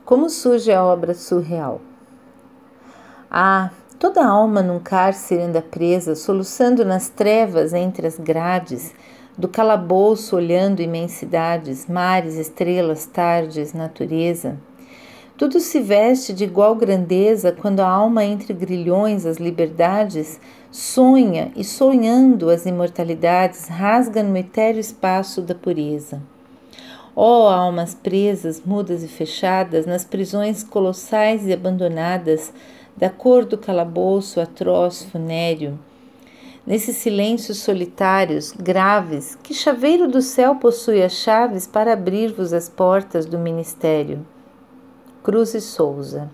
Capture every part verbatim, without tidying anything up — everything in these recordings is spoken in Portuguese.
Como surge a obra surreal? Ah, toda alma num cárcere anda presa, soluçando nas trevas entre as grades, do calabouço olhando imensidades, mares, estrelas, tardes, natureza. Tudo se veste de igual grandeza quando a alma entre grilhões as liberdades sonha e sonhando as imortalidades rasga no etéreo espaço da pureza. Ó oh, almas presas, mudas e fechadas nas prisões colossais e abandonadas da cor do calabouço atroz funéreo, nesses silêncios solitários, graves, que chaveiro do céu possui as chaves para abrir-vos as portas do ministério? Cruz e Souza.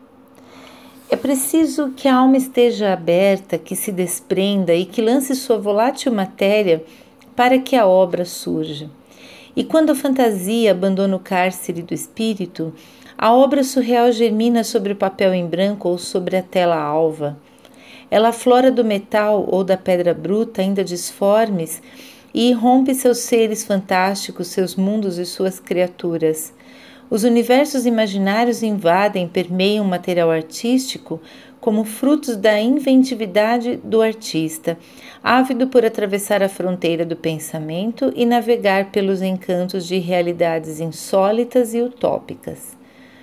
É preciso que a alma esteja aberta, que se desprenda e que lance sua volátil matéria para que a obra surja. E quando a fantasia abandona o cárcere do espírito, a obra surreal germina sobre o papel em branco ou sobre a tela alva. Ela aflora do metal ou da pedra bruta, ainda disformes, e irrompe seus seres fantásticos, seus mundos e suas criaturas. Os universos imaginários invadem, permeiam o material artístico como frutos da inventividade do artista, ávido por atravessar a fronteira do pensamento e navegar pelos encantos de realidades insólitas e utópicas.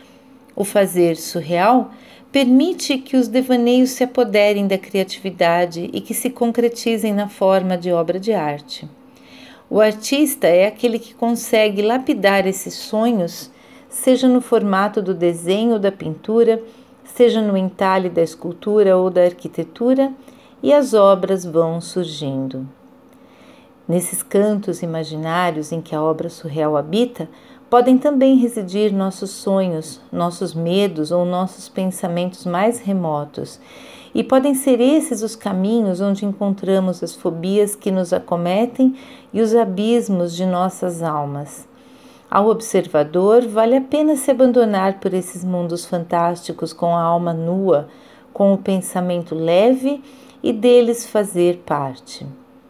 O fazer surreal permite que os devaneios se apoderem da criatividade e que se concretizem na forma de obra de arte. O artista é aquele que consegue lapidar esses sonhos, seja no formato do desenho ou da pintura, seja no entalhe da escultura ou da arquitetura, e as obras vão surgindo. Nesses cantos imaginários em que a obra surreal habita, podem também residir nossos sonhos, nossos medos ou nossos pensamentos mais remotos, e podem ser esses os caminhos onde encontramos as fobias que nos acometem e os abismos de nossas almas. Ao observador, vale a pena se abandonar por esses mundos fantásticos com a alma nua, com o pensamento leve e deles fazer parte.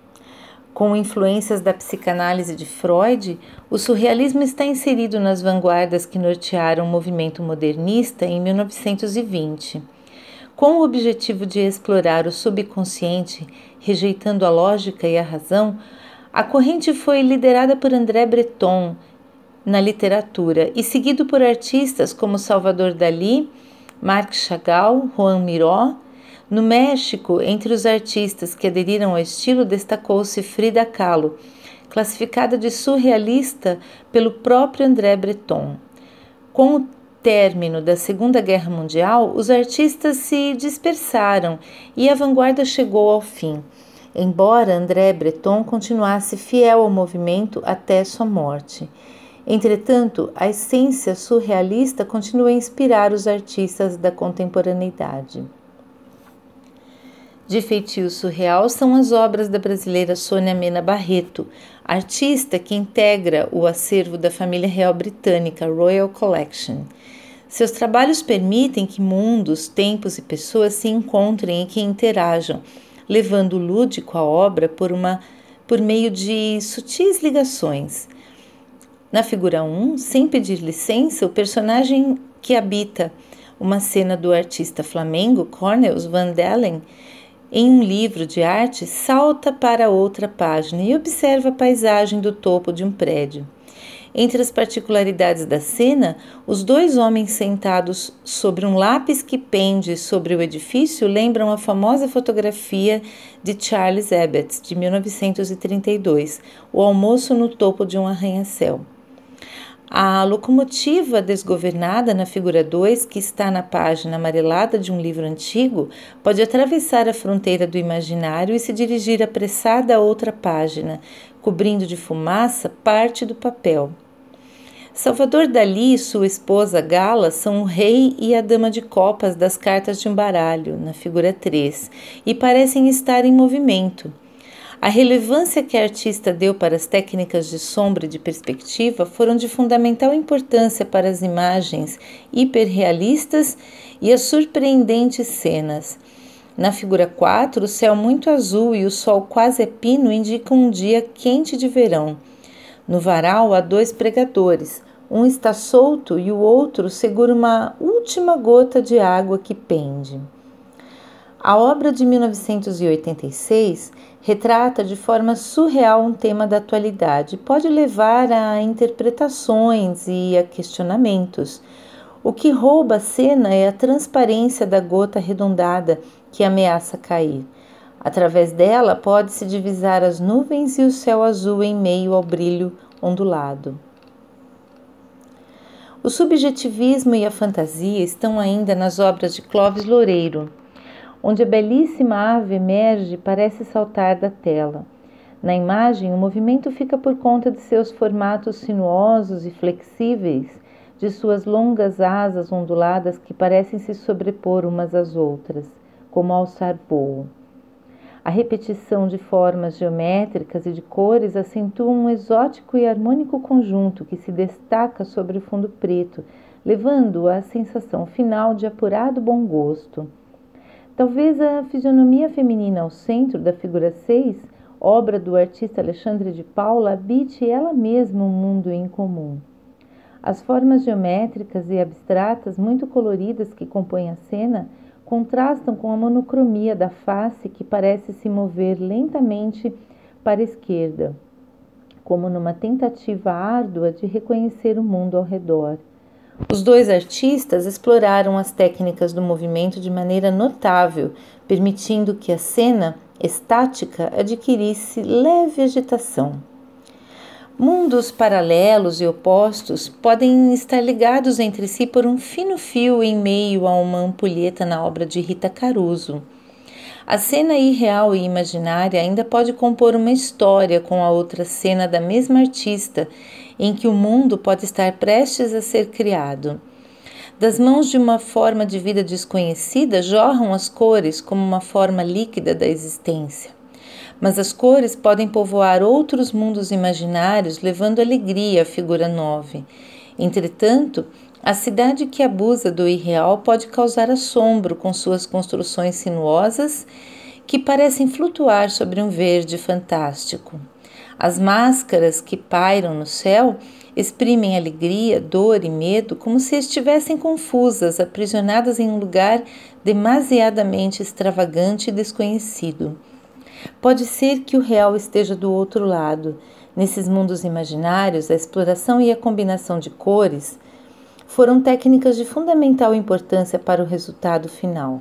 Com influências da psicanálise de Freud, o surrealismo está inserido nas vanguardas que nortearam o movimento modernista em mil novecentos e vinte. Com o objetivo de explorar o subconsciente, rejeitando a lógica e a razão, a corrente foi liderada por André Breton na literatura e seguido por artistas como Salvador Dalí, Marc Chagall, Juan Miró. No México, entre os artistas que aderiram ao estilo, destacou-se Frida Kahlo, classificada de surrealista pelo próprio André Breton. Com o término da Segunda Guerra Mundial, os artistas se dispersaram e a vanguarda chegou ao fim, embora André Breton continuasse fiel ao movimento até sua morte. Entretanto, a essência surrealista continua a inspirar os artistas da contemporaneidade. De feitio surreal são as obras da brasileira Sônia Mena Barreto, artista que integra o acervo da família real britânica Royal Collection. Seus trabalhos permitem que mundos, tempos e pessoas se encontrem e que interajam, levando o lúdico à obra por, uma, por meio de sutis ligações. Na figura um, sem pedir licença, o personagem que habita uma cena do artista flamengo Cornelius Van Dalen em um livro de arte salta para outra página e observa a paisagem do topo de um prédio. Entre as particularidades da cena, os dois homens sentados sobre um lápis que pende sobre o edifício lembram a famosa fotografia de Charles Ebbets, de mil novecentos e trinta e dois, O Almoço no Topo de um Arranha-Céu. A locomotiva desgovernada na figura dois, que está na página amarelada de um livro antigo, pode atravessar a fronteira do imaginário e se dirigir apressada a outra página, cobrindo de fumaça parte do papel. Salvador Dalí e sua esposa Gala são o rei e a dama de copas das cartas de um baralho, na figura três, e parecem estar em movimento. A relevância que a artista deu para as técnicas de sombra e de perspectiva foram de fundamental importância para as imagens hiperrealistas e as surpreendentes cenas. Na figura quatro, o céu muito azul e o sol quase a pino indicam um dia quente de verão. No varal há dois pregadores, Um está solto e o outro segura uma última gota de água que pende. A obra de mil novecentos e oitenta e seis retrata de forma surreal um tema da atualidade. Pode levar a interpretações e a questionamentos. O que rouba a cena é a transparência da gota arredondada que ameaça cair. Através dela pode-se divisar as nuvens e o céu azul em meio ao brilho ondulado. O subjetivismo e a fantasia estão ainda nas obras de Clóvis Loureiro, onde a belíssima ave emerge e parece saltar da tela. Na imagem, o movimento fica por conta de seus formatos sinuosos e flexíveis, de suas longas asas onduladas que parecem se sobrepor umas às outras, como alçar voo. A repetição de formas geométricas e de cores acentua um exótico e harmônico conjunto que se destaca sobre o fundo preto, levando à sensação final de apurado bom gosto. Talvez a fisionomia feminina ao centro da figura seis, obra do artista Alexandre de Paula, habite ela mesma um mundo incomum. As formas geométricas e abstratas muito coloridas que compõem a cena contrastam com a monocromia da face que parece se mover lentamente para a esquerda, como numa tentativa árdua de reconhecer o mundo ao redor. Os dois artistas exploraram as técnicas do movimento de maneira notável, permitindo que a cena estática adquirisse leve agitação. Mundos paralelos e opostos podem estar ligados entre si por um fino fio em meio a uma ampulheta na obra de Rita Caruso. A cena irreal e imaginária ainda pode compor uma história com a outra cena da mesma artista, em que o mundo pode estar prestes a ser criado. Das mãos de uma forma de vida desconhecida jorram as cores como uma forma líquida da existência. Mas as cores podem povoar outros mundos imaginários, levando alegria à figura nove. Entretanto, a cidade que abusa do irreal pode causar assombro com suas construções sinuosas que parecem flutuar sobre um verde fantástico. As máscaras que pairam no céu exprimem alegria, dor e medo como se estivessem confusas, aprisionadas em um lugar demasiadamente extravagante e desconhecido. Pode ser que o real esteja do outro lado. Nesses mundos imaginários, a exploração e a combinação de cores foram técnicas de fundamental importância para o resultado final.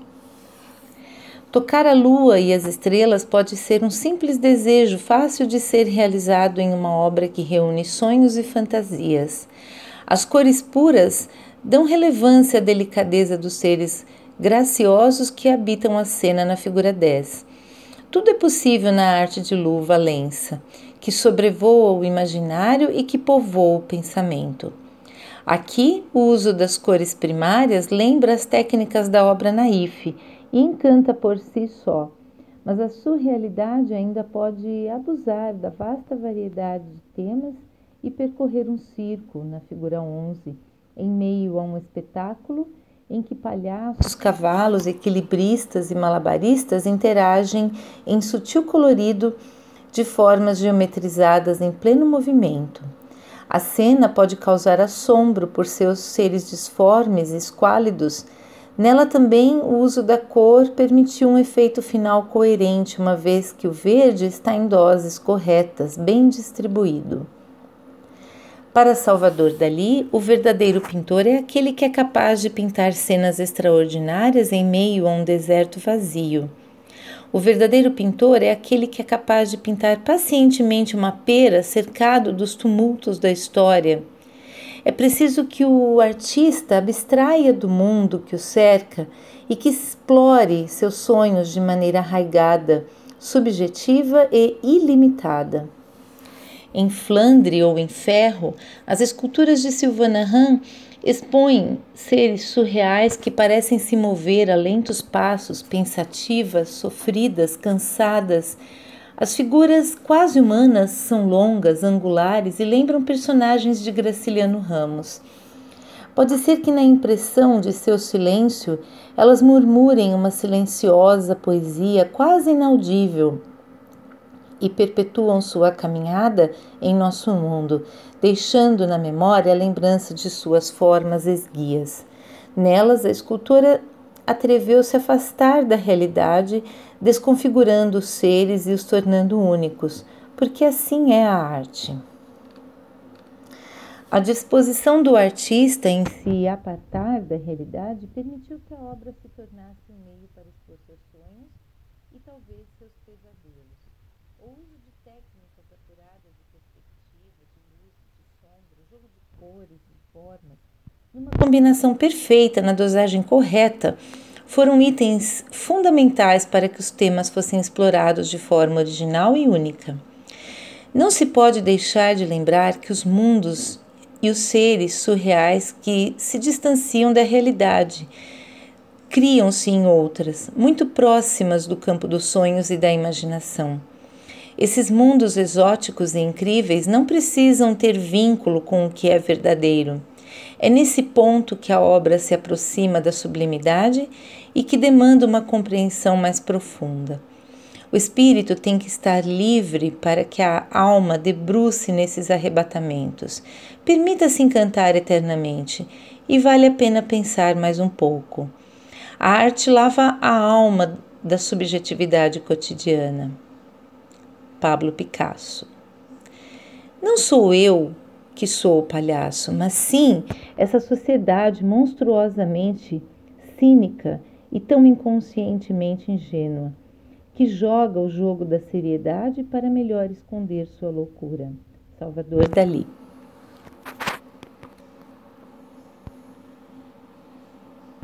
Tocar a lua e as estrelas pode ser um simples desejo fácil de ser realizado em uma obra que reúne sonhos e fantasias. As cores puras dão relevância à delicadeza dos seres graciosos que habitam a cena na figura dez. Tudo é possível na arte de Lu Valença, que sobrevoa o imaginário e que povoa o pensamento. Aqui, o uso das cores primárias lembra as técnicas da obra naif e encanta por si só, mas a surrealidade ainda pode abusar da vasta variedade de temas e percorrer um circo na figura onze, em meio a um espetáculo em que palhaços, cavalos, equilibristas e malabaristas interagem em sutil colorido de formas geometrizadas em pleno movimento. A cena pode causar assombro por seus seres disformes e esquálidos. Nela também o uso da cor permitiu um efeito final coerente, uma vez que o verde está em doses corretas, bem distribuído. Para Salvador Dalí, o verdadeiro pintor é aquele que é capaz de pintar cenas extraordinárias em meio a um deserto vazio. O verdadeiro pintor é aquele que é capaz de pintar pacientemente uma pera cercado dos tumultos da história. É preciso que o artista abstraia do mundo que o cerca e que explore seus sonhos de maneira arraigada, subjetiva e ilimitada. Em Flandre ou em ferro, as esculturas de Sylvain Arran expõem seres surreais que parecem se mover a lentos passos, pensativas, sofridas, cansadas. As figuras quase humanas são longas, angulares e lembram personagens de Graciliano Ramos. Pode ser que na impressão de seu silêncio elas murmurem uma silenciosa poesia quase inaudível, e perpetuam sua caminhada em nosso mundo, deixando na memória a lembrança de suas formas esguias. Nelas, a escultora atreveu-se a afastar da realidade, desconfigurando os seres e os tornando únicos, porque assim é a arte. A disposição do artista em se apartar da realidade permitiu que a obra se tornasse um meio para expor seus sonhos e talvez seus pesadelos. O uso de técnicas apuradas de perspectiva, de luz, de sombra, jogo de cores e formas, numa combinação perfeita, na dosagem correta, foram itens fundamentais para que os temas fossem explorados de forma original e única. Não se pode deixar de lembrar que os mundos e os seres surreais que se distanciam da realidade criam-se em outras, muito próximas do campo dos sonhos e da imaginação. Esses mundos exóticos e incríveis não precisam ter vínculo com o que é verdadeiro. É nesse ponto que a obra se aproxima da sublimidade e que demanda uma compreensão mais profunda. O espírito tem que estar livre para que a alma debruce nesses arrebatamentos. Permita-se encantar eternamente e vale a pena pensar mais um pouco. A arte lava a alma da subjetividade cotidiana. Pablo Picasso. Não sou eu que sou o palhaço, mas sim essa sociedade monstruosamente cínica e tão inconscientemente ingênua, que joga o jogo da seriedade para melhor esconder sua loucura. Salvador Dalí.